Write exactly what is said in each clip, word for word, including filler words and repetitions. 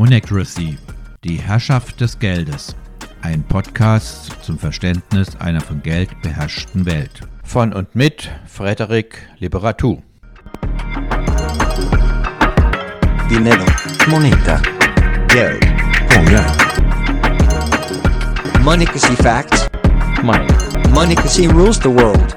Moneycracy, die Herrschaft des Geldes. Ein Podcast zum Verständnis einer von Geld beherrschten Welt. Von und mit Frédéric Liberatou. Dinero, moneta, Geld, pengar. Moneycracy facts. Money. Moneycracy rules the world.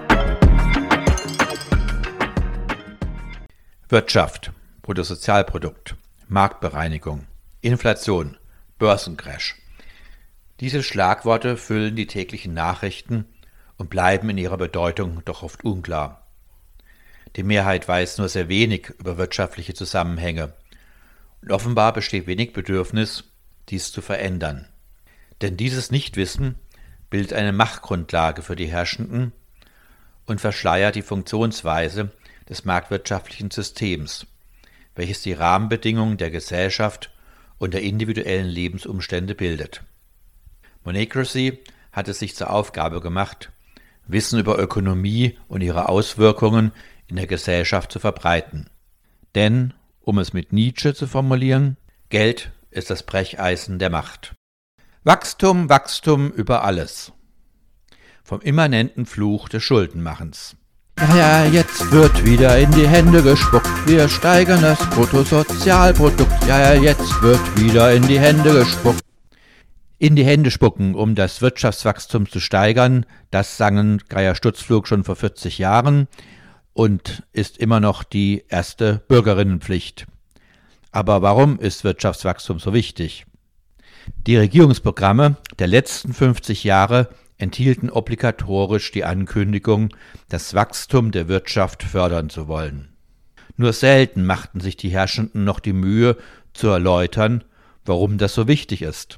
Wirtschaft, Bruttosozialprodukt, Marktbereinigung, Inflation, Börsencrash. Diese Schlagworte füllen die täglichen Nachrichten und bleiben in ihrer Bedeutung doch oft unklar. Die Mehrheit weiß nur sehr wenig über wirtschaftliche Zusammenhänge und offenbar besteht wenig Bedürfnis, dies zu verändern. Denn dieses Nichtwissen bildet eine Machtgrundlage für die Herrschenden und verschleiert die Funktionsweise des marktwirtschaftlichen Systems, welches die Rahmenbedingungen der Gesellschaft und der individuellen Lebensumstände bildet. Moneycracy hat es sich zur Aufgabe gemacht, Wissen über Ökonomie und ihre Auswirkungen in der Gesellschaft zu verbreiten. Denn, um es mit Nietzsche zu formulieren, Geld ist das Brecheisen der Macht. Wachstum, Wachstum über alles. Vom immanenten Fluch des Schuldenmachens. Ja, ja, jetzt wird wieder in die Hände gespuckt, wir steigern das Bruttosozialprodukt. Ja, ja, jetzt wird wieder in die Hände gespuckt. In die Hände spucken, um das Wirtschaftswachstum zu steigern, das sangen Geier-Stutzflug schon vor vierzig Jahren und ist immer noch die erste Bürgerinnenpflicht. Aber warum ist Wirtschaftswachstum so wichtig? Die Regierungsprogramme der letzten fünfzig Jahre enthielten obligatorisch die Ankündigung, das Wachstum der Wirtschaft fördern zu wollen. Nur selten machten sich die Herrschenden noch die Mühe, zu erläutern, warum das so wichtig ist.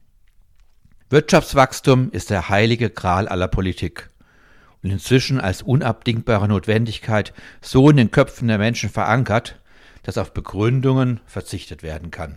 Wirtschaftswachstum ist der heilige Gral aller Politik und inzwischen als unabdingbare Notwendigkeit so in den Köpfen der Menschen verankert, dass auf Begründungen verzichtet werden kann.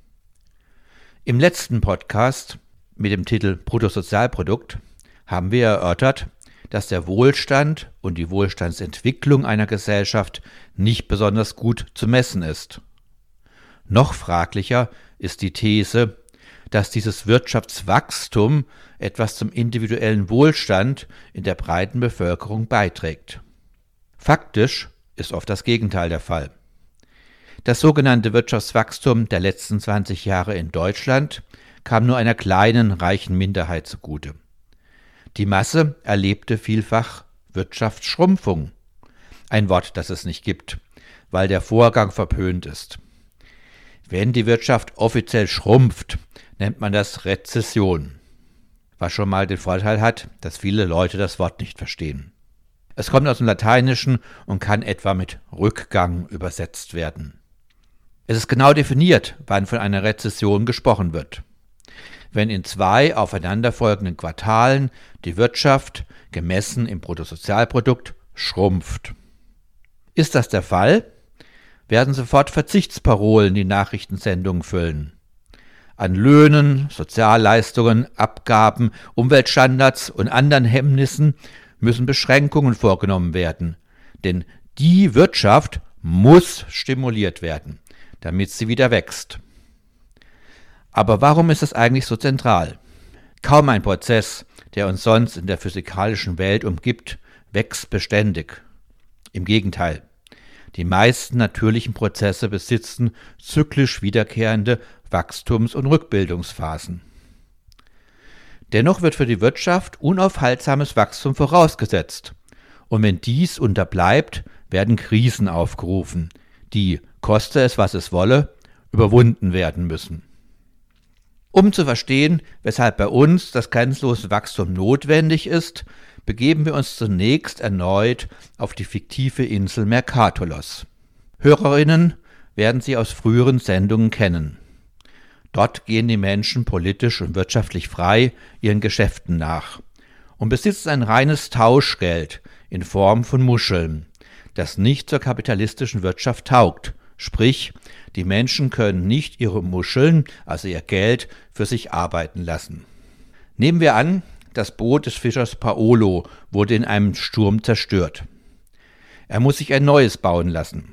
Im letzten Podcast mit dem Titel Bruttosozialprodukt haben wir erörtert, dass der Wohlstand und die Wohlstandsentwicklung einer Gesellschaft nicht besonders gut zu messen ist. Noch fraglicher ist die These, dass dieses Wirtschaftswachstum etwas zum individuellen Wohlstand in der breiten Bevölkerung beiträgt. Faktisch ist oft das Gegenteil der Fall. Das sogenannte Wirtschaftswachstum der letzten zwanzig Jahre in Deutschland kam nur einer kleinen, reichen Minderheit zugute. Die Masse erlebte vielfach Wirtschaftsschrumpfung, ein Wort, das es nicht gibt, weil der Vorgang verpönt ist. Wenn die Wirtschaft offiziell schrumpft, nennt man das Rezession, was schon mal den Vorteil hat, dass viele Leute das Wort nicht verstehen. Es kommt aus dem Lateinischen und kann etwa mit Rückgang übersetzt werden. Es ist genau definiert, wann von einer Rezession gesprochen wird. Wenn in zwei aufeinanderfolgenden Quartalen die Wirtschaft, gemessen im Bruttosozialprodukt, schrumpft. Ist das der Fall, werden sofort Verzichtsparolen die Nachrichtensendungen füllen. An Löhnen, Sozialleistungen, Abgaben, Umweltstandards und anderen Hemmnissen müssen Beschränkungen vorgenommen werden, denn die Wirtschaft muss stimuliert werden, damit sie wieder wächst. Aber warum ist es eigentlich so zentral? Kaum ein Prozess, der uns sonst in der physikalischen Welt umgibt, wächst beständig. Im Gegenteil, die meisten natürlichen Prozesse besitzen zyklisch wiederkehrende Wachstums- und Rückbildungsphasen. Dennoch wird für die Wirtschaft unaufhaltsames Wachstum vorausgesetzt. Und wenn dies unterbleibt, werden Krisen aufgerufen, die, koste es was es wolle, überwunden werden müssen. Um zu verstehen, weshalb bei uns das grenzenlose Wachstum notwendig ist, begeben wir uns zunächst erneut auf die fiktive Insel Mercatolos. Hörerinnen werden sie aus früheren Sendungen kennen. Dort gehen die Menschen politisch und wirtschaftlich frei ihren Geschäften nach und besitzen ein reines Tauschgeld in Form von Muscheln, das nicht zur kapitalistischen Wirtschaft taugt. Sprich, die Menschen können nicht ihre Muscheln, also ihr Geld, für sich arbeiten lassen. Nehmen wir an, das Boot des Fischers Paolo wurde in einem Sturm zerstört. Er muss sich ein neues bauen lassen.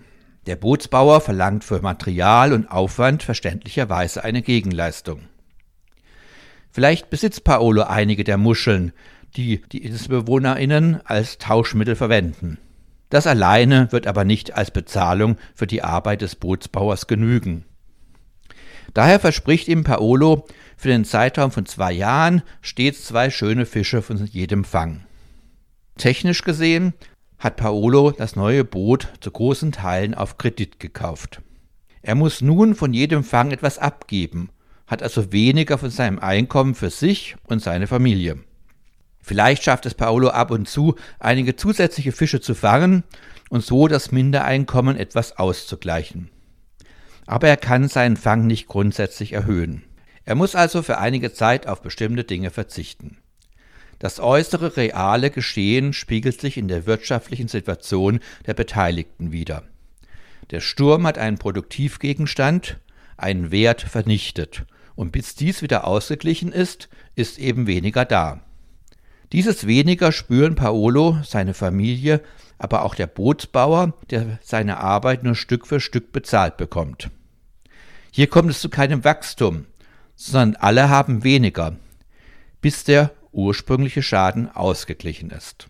Der Bootsbauer verlangt für Material und Aufwand verständlicherweise eine Gegenleistung. Vielleicht besitzt Paolo einige der Muscheln, die die InselbewohnerInnen als Tauschmittel verwenden. Das alleine wird aber nicht als Bezahlung für die Arbeit des Bootsbauers genügen. Daher verspricht ihm Paolo für den Zeitraum von zwei Jahren stets zwei schöne Fische von jedem Fang. Technisch gesehen hat Paolo das neue Boot zu großen Teilen auf Kredit gekauft. Er muss nun von jedem Fang etwas abgeben, hat also weniger von seinem Einkommen für sich und seine Familie. Vielleicht schafft es Paolo ab und zu, einige zusätzliche Fische zu fangen und so das Mindereinkommen etwas auszugleichen. Aber er kann seinen Fang nicht grundsätzlich erhöhen. Er muss also für einige Zeit auf bestimmte Dinge verzichten. Das äußere reale Geschehen spiegelt sich in der wirtschaftlichen Situation der Beteiligten wider. Der Sturm hat einen Produktivgegenstand, einen Wert vernichtet, und bis dies wieder ausgeglichen ist, ist eben weniger da. Dieses Weniger spüren Paolo, seine Familie, aber auch der Bootsbauer, der seine Arbeit nur Stück für Stück bezahlt bekommt. Hier kommt es zu keinem Wachstum, sondern alle haben weniger, bis der ursprüngliche Schaden ausgeglichen ist.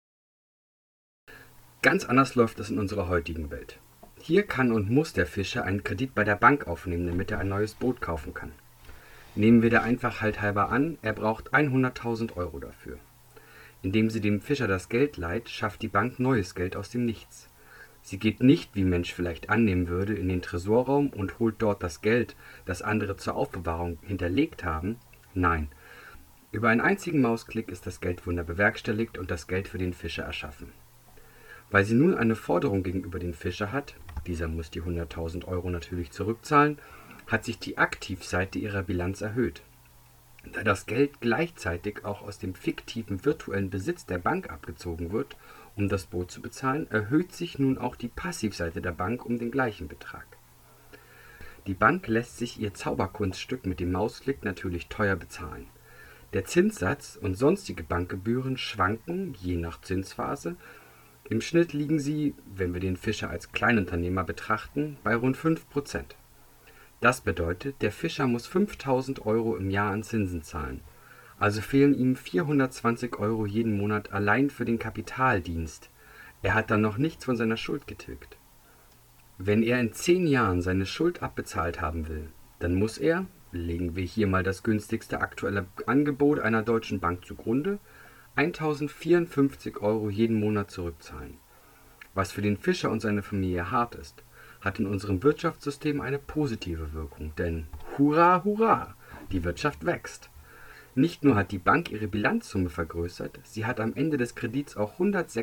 Ganz anders läuft es in unserer heutigen Welt. Hier kann und muss der Fischer einen Kredit bei der Bank aufnehmen, damit er ein neues Boot kaufen kann. Nehmen wir der Einfachheit halber an, er braucht hunderttausend Euro dafür. Indem sie dem Fischer das Geld leiht, schafft die Bank neues Geld aus dem Nichts. Sie geht nicht, wie Mensch vielleicht annehmen würde, in den Tresorraum und holt dort das Geld, das andere zur Aufbewahrung hinterlegt haben. Nein, über einen einzigen Mausklick ist das Geldwunder bewerkstelligt und das Geld für den Fischer erschaffen. Weil sie nun eine Forderung gegenüber dem Fischer hat, dieser muss die hunderttausend Euro natürlich zurückzahlen, hat sich die Aktivseite ihrer Bilanz erhöht. Da das Geld gleichzeitig auch aus dem fiktiven virtuellen Besitz der Bank abgezogen wird, um das Boot zu bezahlen, erhöht sich nun auch die Passivseite der Bank um den gleichen Betrag. Die Bank lässt sich ihr Zauberkunststück mit dem Mausklick natürlich teuer bezahlen. Der Zinssatz und sonstige Bankgebühren schwanken, je nach Zinsphase. Im Schnitt liegen sie, wenn wir den Fischer als Kleinunternehmer betrachten, bei rund fünf Prozent. Das bedeutet, der Fischer muss fünftausend Euro im Jahr an Zinsen zahlen. Also fehlen ihm vierhundertzwanzig Euro jeden Monat allein für den Kapitaldienst. Er hat dann noch nichts von seiner Schuld getilgt. Wenn er in zehn Jahren seine Schuld abbezahlt haben will, dann muss er, legen wir hier mal das günstigste aktuelle Angebot einer deutschen Bank zugrunde, eintausendvierundfünfzig Euro jeden Monat zurückzahlen. Was für den Fischer und seine Familie hart ist, hat in unserem Wirtschaftssystem eine positive Wirkung, denn hurra, hurra, die Wirtschaft wächst. Nicht nur hat die Bank ihre Bilanzsumme vergrößert, sie hat am Ende des Kredits auch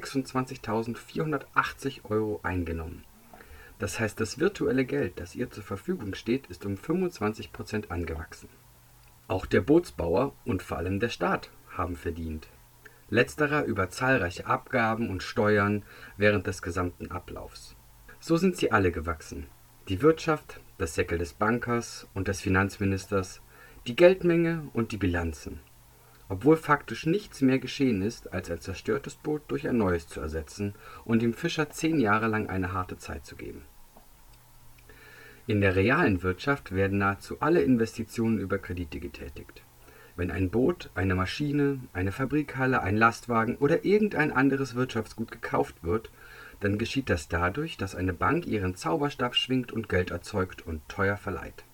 hundertsechsundzwanzigtausendvierhundertachtzig Euro eingenommen. Das heißt, das virtuelle Geld, das ihr zur Verfügung steht, ist um fünfundzwanzig Prozent angewachsen. Auch der Bootsbauer und vor allem der Staat haben verdient. Letzterer über zahlreiche Abgaben und Steuern während des gesamten Ablaufs. So sind sie alle gewachsen. Die Wirtschaft, das Säckel des Bankers und des Finanzministers, die Geldmenge und die Bilanzen. Obwohl faktisch nichts mehr geschehen ist, als ein zerstörtes Boot durch ein neues zu ersetzen und dem Fischer zehn Jahre lang eine harte Zeit zu geben. In der realen Wirtschaft werden nahezu alle Investitionen über Kredite getätigt. Wenn ein Boot, eine Maschine, eine Fabrikhalle, ein Lastwagen oder irgendein anderes Wirtschaftsgut gekauft wird, dann geschieht das dadurch, dass eine Bank ihren Zauberstab schwingt und Geld erzeugt und teuer verleiht.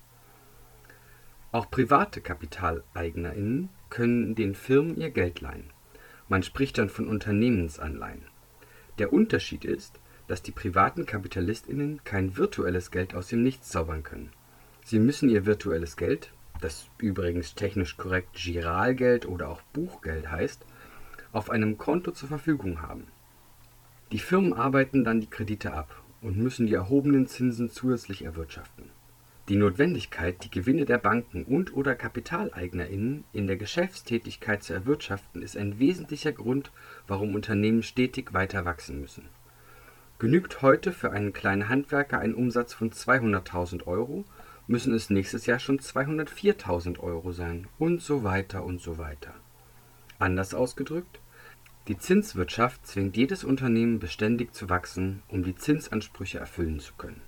Auch private KapitaleigenInnen können den Firmen ihr Geld leihen. Man spricht dann von Unternehmensanleihen. Der Unterschied ist, dass die privaten KapitalistInnen kein virtuelles Geld aus dem Nichts zaubern können. Sie müssen ihr virtuelles Geld, das übrigens technisch korrekt Giralgeld oder auch Buchgeld heißt, auf einem Konto zur Verfügung haben. Die Firmen arbeiten dann die Kredite ab und müssen die erhobenen Zinsen zusätzlich erwirtschaften. Die Notwendigkeit, die Gewinne der Banken und oder KapitaleigenInnen in der Geschäftstätigkeit zu erwirtschaften, ist ein wesentlicher Grund, warum Unternehmen stetig weiter wachsen müssen. Genügt heute für einen kleinen Handwerker ein Umsatz von zweihunderttausend Euro, müssen es nächstes Jahr schon zweihundertviertausend Euro sein und so weiter und so weiter. Anders ausgedrückt, Die Zinswirtschaft zwingt jedes Unternehmen beständig zu wachsen, um die Zinsansprüche erfüllen zu können.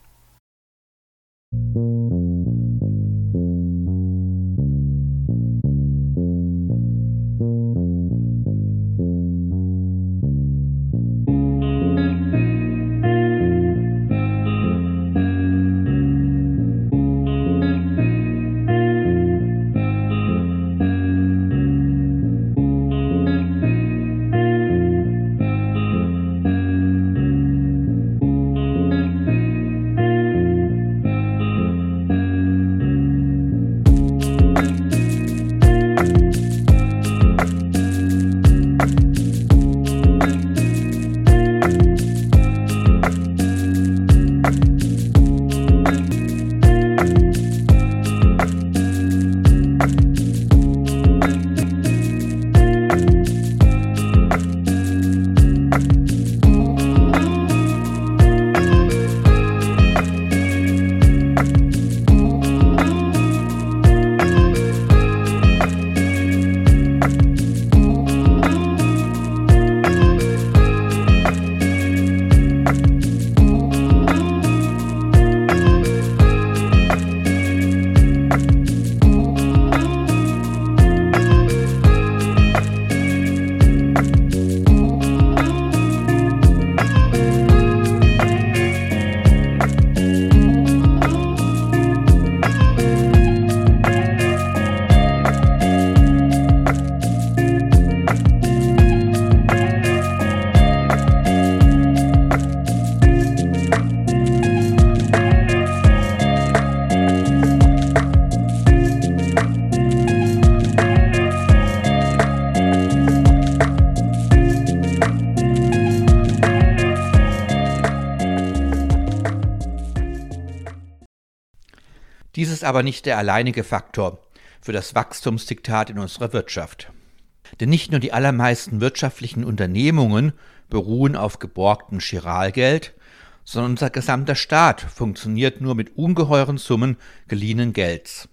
Dies ist aber nicht der alleinige Faktor für das Wachstumsdiktat in unserer Wirtschaft. Denn nicht nur die allermeisten wirtschaftlichen Unternehmungen beruhen auf geborgtem Chiralgeld, sondern unser gesamter Staat funktioniert nur mit ungeheuren Summen geliehenen Gelds.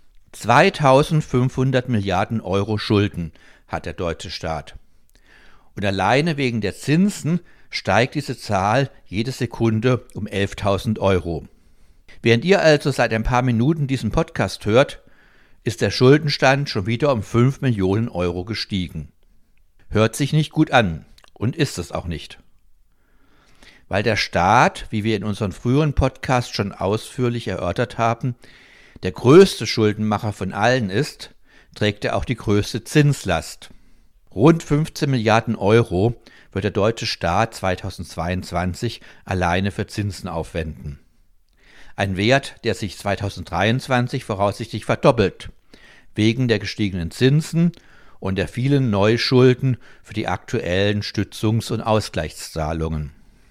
zweitausendfünfhundert Milliarden Euro Schulden hat der deutsche Staat. Und alleine wegen der Zinsen steigt diese Zahl jede Sekunde um elftausend Euro. Während ihr also seit ein paar Minuten diesen Podcast hört, ist der Schuldenstand schon wieder um fünf Millionen Euro gestiegen. Hört sich nicht gut an und ist es auch nicht. Weil der Staat, wie wir in unseren früheren Podcasts schon ausführlich erörtert haben, der größte Schuldenmacher von allen ist, trägt er auch die größte Zinslast. Rund fünfzehn Milliarden Euro wird der deutsche Staat zweitausendzweiundzwanzig alleine für Zinsen aufwenden. Ein Wert, der sich zweitausenddreiundzwanzig voraussichtlich verdoppelt, wegen der gestiegenen Zinsen und der vielen Neuschulden für die aktuellen Stützungs- und Ausgleichszahlungen.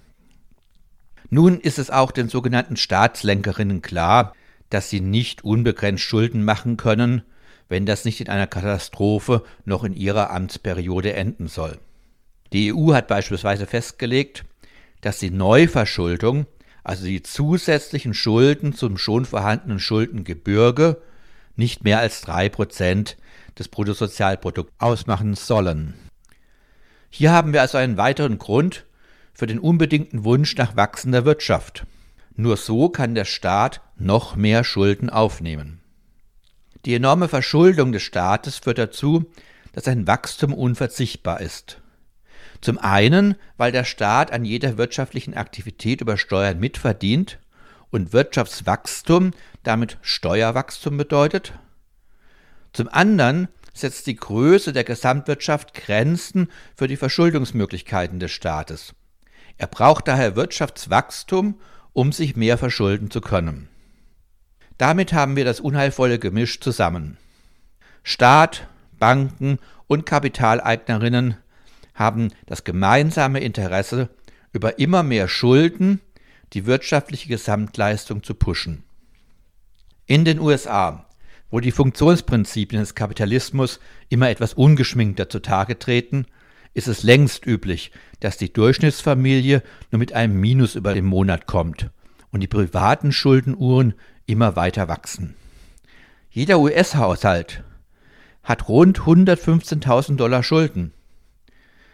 Nun ist es auch den sogenannten Staatslenkerinnen klar, dass sie nicht unbegrenzt Schulden machen können, wenn das nicht in einer Katastrophe noch in ihrer Amtsperiode enden soll. Die E U hat beispielsweise festgelegt, dass die Neuverschuldung, also die zusätzlichen Schulden zum schon vorhandenen Schuldengebirge, nicht mehr als drei Prozent des Bruttosozialprodukts ausmachen sollen. Hier haben wir also einen weiteren Grund für den unbedingten Wunsch nach wachsender Wirtschaft. Nur so kann der Staat noch mehr Schulden aufnehmen. Die enorme Verschuldung des Staates führt dazu, dass ein Wachstum unverzichtbar ist. Zum einen, weil der Staat an jeder wirtschaftlichen Aktivität über Steuern mitverdient und Wirtschaftswachstum damit Steuerwachstum bedeutet. Zum anderen setzt die Größe der Gesamtwirtschaft Grenzen für die Verschuldungsmöglichkeiten des Staates. Er braucht daher Wirtschaftswachstum, um sich mehr verschulden zu können. Damit haben wir das unheilvolle Gemisch zusammen. Staat, Banken und Kapitaleignerinnen haben das gemeinsame Interesse, über immer mehr Schulden die wirtschaftliche Gesamtleistung zu pushen. In den U S A, wo die Funktionsprinzipien des Kapitalismus immer etwas ungeschminkter zutage treten, ist es längst üblich, dass die Durchschnittsfamilie nur mit einem Minus über den Monat kommt und die privaten Schuldenuhren immer weiter wachsen. Jeder U S-Haushalt hat rund hundertfünfzehntausend Dollar Schulden.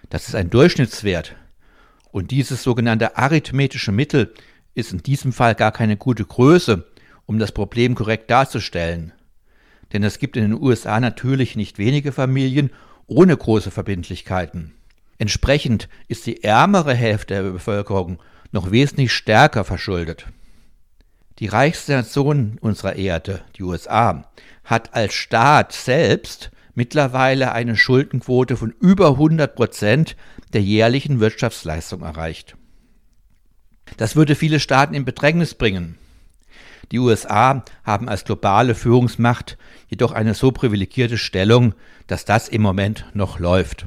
Das ist ein Durchschnittswert. Und dieses sogenannte arithmetische Mittel ist in diesem Fall gar keine gute Größe, um das Problem korrekt darzustellen. Denn es gibt in den U S A natürlich nicht wenige Familien ohne große Verbindlichkeiten. Entsprechend ist die ärmere Hälfte der Bevölkerung noch wesentlich stärker verschuldet. Die reichste Nation unserer Erde, die U S A, hat als Staat selbst mittlerweile eine Schuldenquote von über hundert Prozent der jährlichen Wirtschaftsleistung erreicht. Das würde viele Staaten in Bedrängnis bringen. Die U S A haben als globale Führungsmacht jedoch eine so privilegierte Stellung, dass das im Moment noch läuft.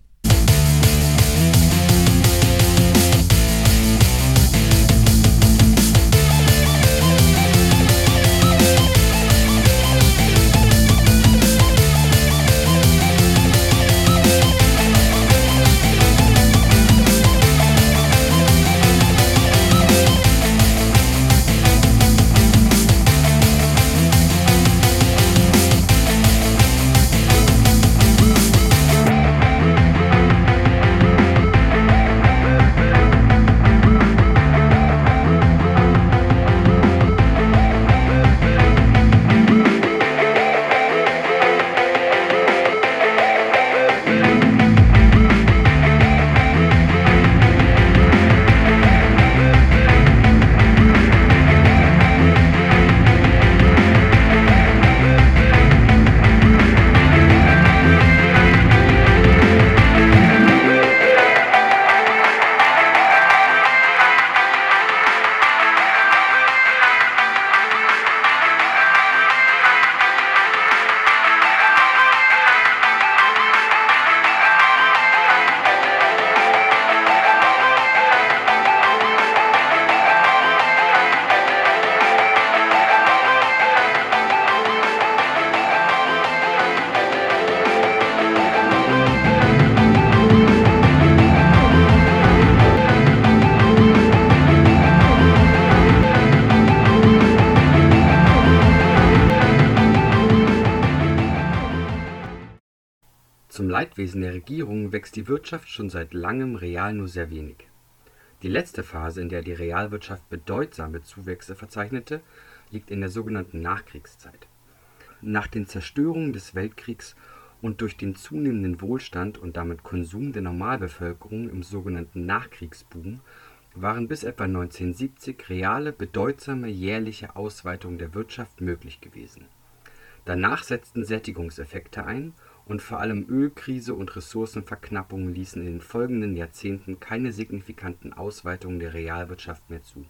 Zum Leidwesen der Regierung wächst die Wirtschaft schon seit langem real nur sehr wenig. Die letzte Phase, in der die Realwirtschaft bedeutsame Zuwächse verzeichnete, liegt in der sogenannten Nachkriegszeit. Nach den Zerstörungen des Weltkriegs und durch den zunehmenden Wohlstand und damit Konsum der Normalbevölkerung im sogenannten Nachkriegsboom waren bis etwa neunzehnhundertsiebzig reale, bedeutsame jährliche Ausweitungen der Wirtschaft möglich gewesen. Danach setzten Sättigungseffekte ein und vor allem Ölkrise und Ressourcenverknappung ließen in den folgenden Jahrzehnten keine signifikanten Ausweitungen der Realwirtschaft mehr zu.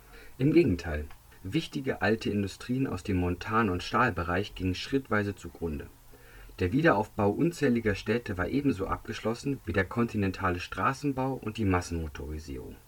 Im Gegenteil, wichtige alte Industrien aus dem Montan- und Stahlbereich gingen schrittweise zugrunde. Der Wiederaufbau unzähliger Städte war ebenso abgeschlossen wie der kontinentale Straßenbau und die Massenmotorisierung.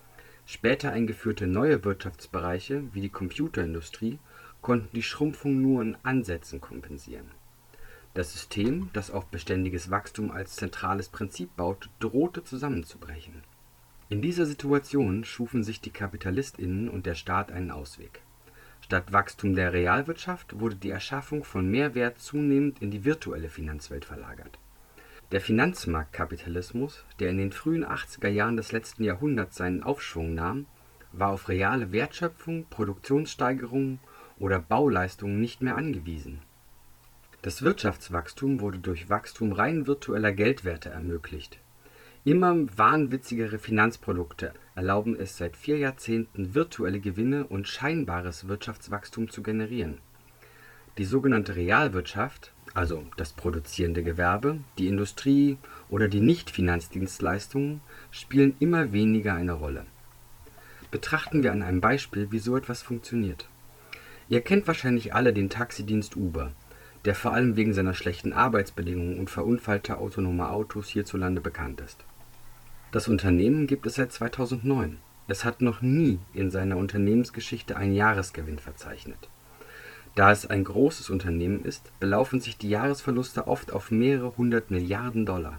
Später eingeführte neue Wirtschaftsbereiche wie die Computerindustrie konnten die Schrumpfung nur in Ansätzen kompensieren. Das System, das auf beständiges Wachstum als zentrales Prinzip baut, drohte zusammenzubrechen. In dieser Situation schufen sich die KapitalistInnen und der Staat einen Ausweg. Statt Wachstum der Realwirtschaft wurde die Erschaffung von Mehrwert zunehmend in die virtuelle Finanzwelt verlagert. Der Finanzmarktkapitalismus, der in den frühen achtziger Jahren des letzten Jahrhunderts seinen Aufschwung nahm, war auf reale Wertschöpfung, Produktionssteigerungen oder Bauleistungen nicht mehr angewiesen. Das Wirtschaftswachstum wurde durch Wachstum rein virtueller Geldwerte ermöglicht. Immer wahnwitzigere Finanzprodukte erlauben es seit vier Jahrzehnten, virtuelle Gewinne und scheinbares Wirtschaftswachstum zu generieren. Die sogenannte Realwirtschaft, also das produzierende Gewerbe, die Industrie oder die Nicht-Finanzdienstleistungen, spielen immer weniger eine Rolle. Betrachten wir an einem Beispiel, wie so etwas funktioniert. Ihr kennt wahrscheinlich alle den Taxidienst Uber, der vor allem wegen seiner schlechten Arbeitsbedingungen und verunfallter autonomer Autos hierzulande bekannt ist. Das Unternehmen gibt es seit zweitausendneun. Es hat noch nie in seiner Unternehmensgeschichte einen Jahresgewinn verzeichnet. Da es ein großes Unternehmen ist, belaufen sich die Jahresverluste oft auf mehrere hundert Milliarden Dollar.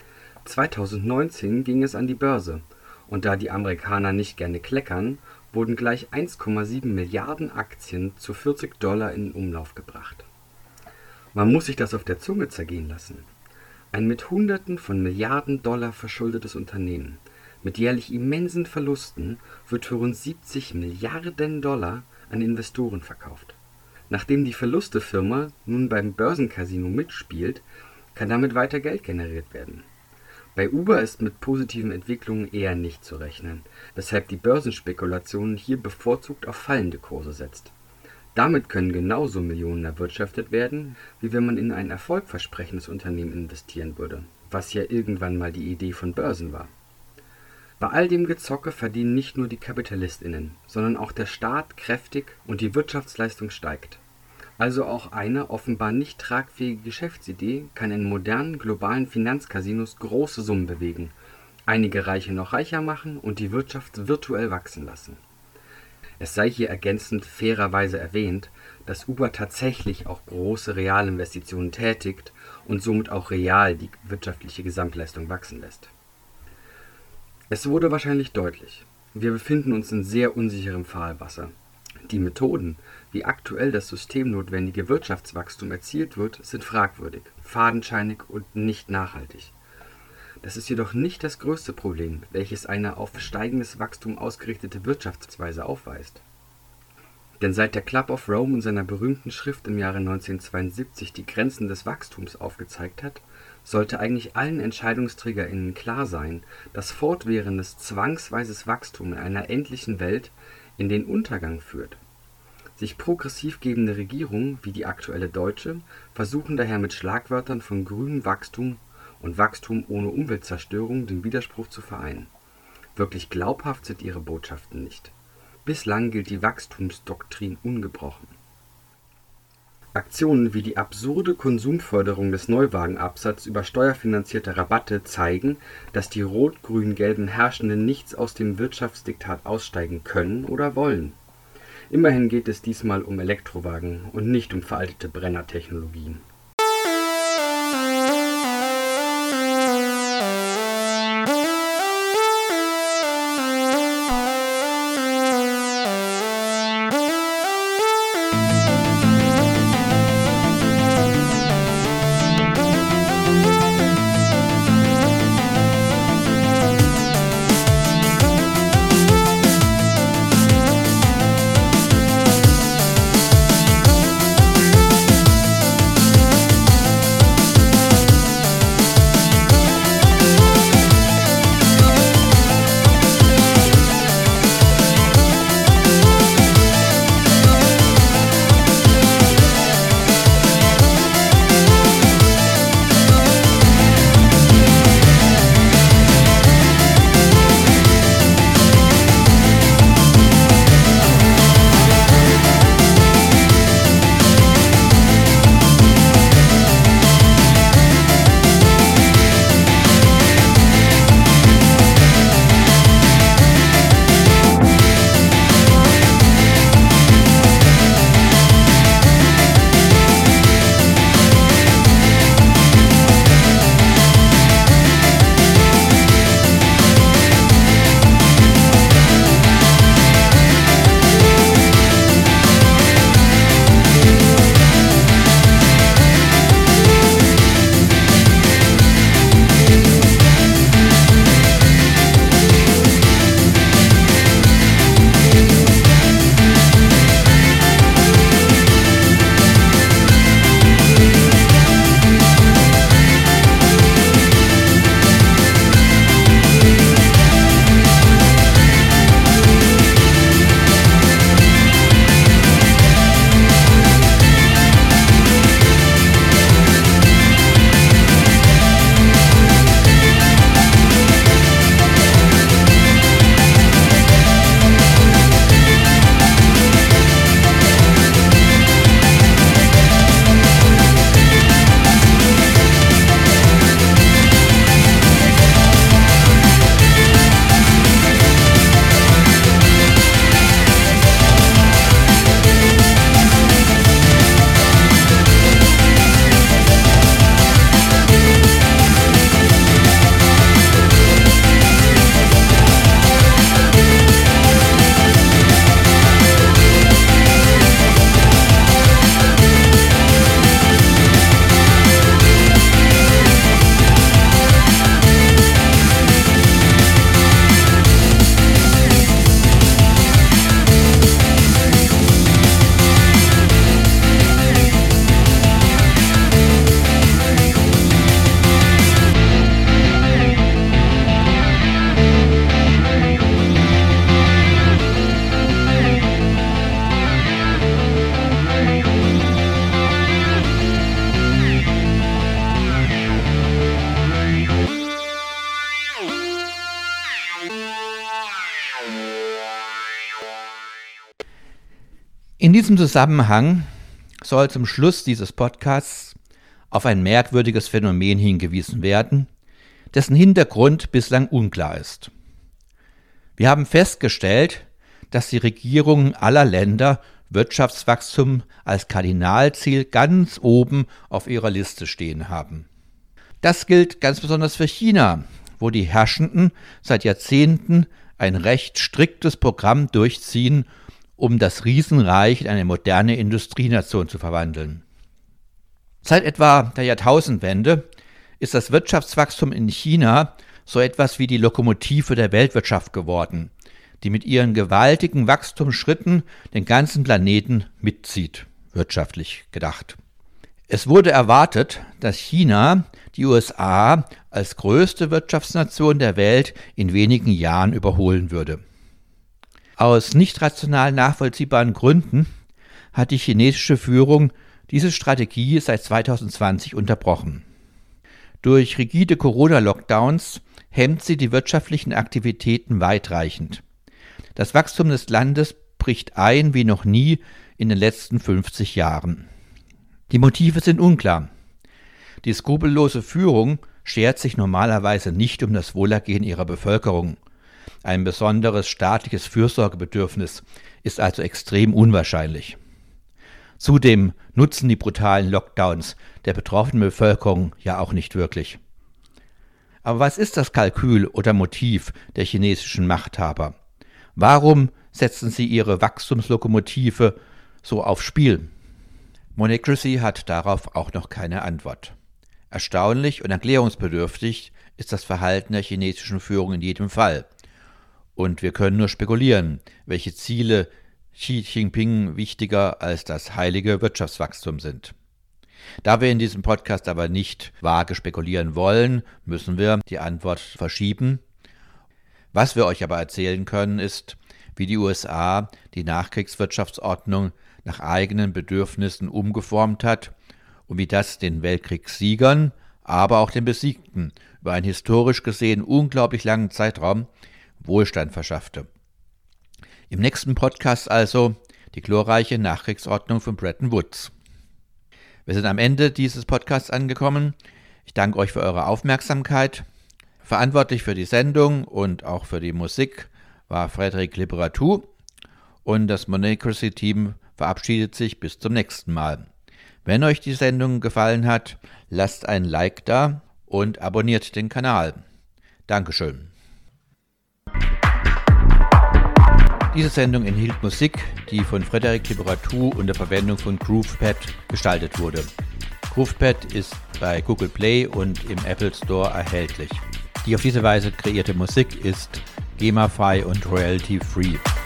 zweitausendneunzehn ging es an die Börse und da die Amerikaner nicht gerne kleckern, wurden gleich eins Komma sieben Milliarden Aktien zu vierzig Dollar in Umlauf gebracht. Man muss sich das auf der Zunge zergehen lassen. Ein mit Hunderten von Milliarden Dollar verschuldetes Unternehmen mit jährlich immensen Verlusten wird für rund siebzig Milliarden Dollar an Investoren verkauft. Nachdem die Verlustefirma nun beim Börsencasino mitspielt, kann damit weiter Geld generiert werden. Bei Uber ist mit positiven Entwicklungen eher nicht zu rechnen, weshalb die Börsenspekulation hier bevorzugt auf fallende Kurse setzt. Damit können genauso Millionen erwirtschaftet werden, wie wenn man in ein erfolgversprechendes Unternehmen investieren würde, was ja irgendwann mal die Idee von Börsen war. Bei all dem Gezocke verdienen nicht nur die KapitalistInnen, sondern auch der Staat kräftig und die Wirtschaftsleistung steigt. Also auch eine offenbar nicht tragfähige Geschäftsidee kann in modernen globalen Finanzcasinos große Summen bewegen, einige Reiche noch reicher machen und die Wirtschaft virtuell wachsen lassen. Es sei hier ergänzend fairerweise erwähnt, dass Uber tatsächlich auch große Realinvestitionen tätigt und somit auch real die wirtschaftliche Gesamtleistung wachsen lässt. Es wurde wahrscheinlich deutlich, wir befinden uns in sehr unsicherem Fahrwasser. Die Methoden, wie aktuell das systemnotwendige Wirtschaftswachstum erzielt wird, sind fragwürdig, fadenscheinig und nicht nachhaltig. Das ist jedoch nicht das größte Problem, welches eine auf steigendes Wachstum ausgerichtete Wirtschaftsweise aufweist. Denn seit der Club of Rome in seiner berühmten Schrift im Jahre neunzehnhundertzweiundsiebzig die Grenzen des Wachstums aufgezeigt hat, sollte eigentlich allen EntscheidungsträgerInnen klar sein, dass fortwährendes, zwangsweises Wachstum in einer endlichen Welt in den Untergang führt. Sich progressiv gebende Regierungen, wie die aktuelle deutsche, versuchen daher mit Schlagwörtern von grünem Wachstum und Wachstum ohne Umweltzerstörung den Widerspruch zu vereinen. Wirklich glaubhaft sind ihre Botschaften nicht. Bislang gilt die Wachstumsdoktrin ungebrochen. Aktionen wie die absurde Konsumförderung des Neuwagenabsatzes über steuerfinanzierte Rabatte zeigen, dass die rot-grün-gelben Herrschenden nichts aus dem Wirtschaftsdiktat aussteigen können oder wollen. Immerhin geht es diesmal um Elektrowagen und nicht um veraltete Brennertechnologien. In diesem Zusammenhang soll zum Schluss dieses Podcasts auf ein merkwürdiges Phänomen hingewiesen werden, dessen Hintergrund bislang unklar ist. Wir haben festgestellt, dass die Regierungen aller Länder Wirtschaftswachstum als Kardinalziel ganz oben auf ihrer Liste stehen haben. Das gilt ganz besonders für China, wo die Herrschenden seit Jahrzehnten ein recht striktes Programm durchziehen, um das Riesenreich in eine moderne Industrienation zu verwandeln. Seit etwa der Jahrtausendwende ist das Wirtschaftswachstum in China so etwas wie die Lokomotive der Weltwirtschaft geworden, die mit ihren gewaltigen Wachstumsschritten den ganzen Planeten mitzieht, wirtschaftlich gedacht. Es wurde erwartet, dass China die U S A als größte Wirtschaftsnation der Welt in wenigen Jahren überholen würde. Aus nicht rational nachvollziehbaren Gründen hat die chinesische Führung diese Strategie seit zweitausendzwanzig unterbrochen. Durch rigide Corona-Lockdowns hemmt sie die wirtschaftlichen Aktivitäten weitreichend. Das Wachstum des Landes bricht ein wie noch nie in den letzten fünfzig Jahren. Die Motive sind unklar. Die skrupellose Führung schert sich normalerweise nicht um das Wohlergehen ihrer Bevölkerung. Ein besonderes staatliches Fürsorgebedürfnis ist also extrem unwahrscheinlich. Zudem nutzen die brutalen Lockdowns der betroffenen Bevölkerung ja auch nicht wirklich. Aber was ist das Kalkül oder Motiv der chinesischen Machthaber? Warum setzen sie ihre Wachstumslokomotive so aufs Spiel? Monocracy hat darauf auch noch keine Antwort. Erstaunlich und erklärungsbedürftig ist das Verhalten der chinesischen Führung in jedem Fall. Und wir können nur spekulieren, welche Ziele Xi Jinping wichtiger als das heilige Wirtschaftswachstum sind. Da wir in diesem Podcast aber nicht vage spekulieren wollen, müssen wir die Antwort verschieben. Was wir euch aber erzählen können, ist, wie die U S A die Nachkriegswirtschaftsordnung nach eigenen Bedürfnissen umgeformt hat und wie das den Weltkriegssiegern, aber auch den Besiegten über einen historisch gesehen unglaublich langen Zeitraum Wohlstand verschaffte. Im nächsten Podcast also die glorreiche Nachkriegsordnung von Bretton Woods. Wir sind am Ende dieses Podcasts angekommen. Ich danke euch für eure Aufmerksamkeit. Verantwortlich für die Sendung und auch für die Musik war Frédéric Liberatou und das Monocracy-Team verabschiedet sich bis zum nächsten Mal. Wenn euch die Sendung gefallen hat, lasst ein Like da und abonniert den Kanal. Dankeschön. Diese Sendung enthielt Musik, die von Frédéric Liberatou unter Verwendung von GroovePad gestaltet wurde. GroovePad ist bei Google Play und im Apple Store erhältlich. Die auf diese Weise kreierte Musik ist GEMA-frei und royalty-free.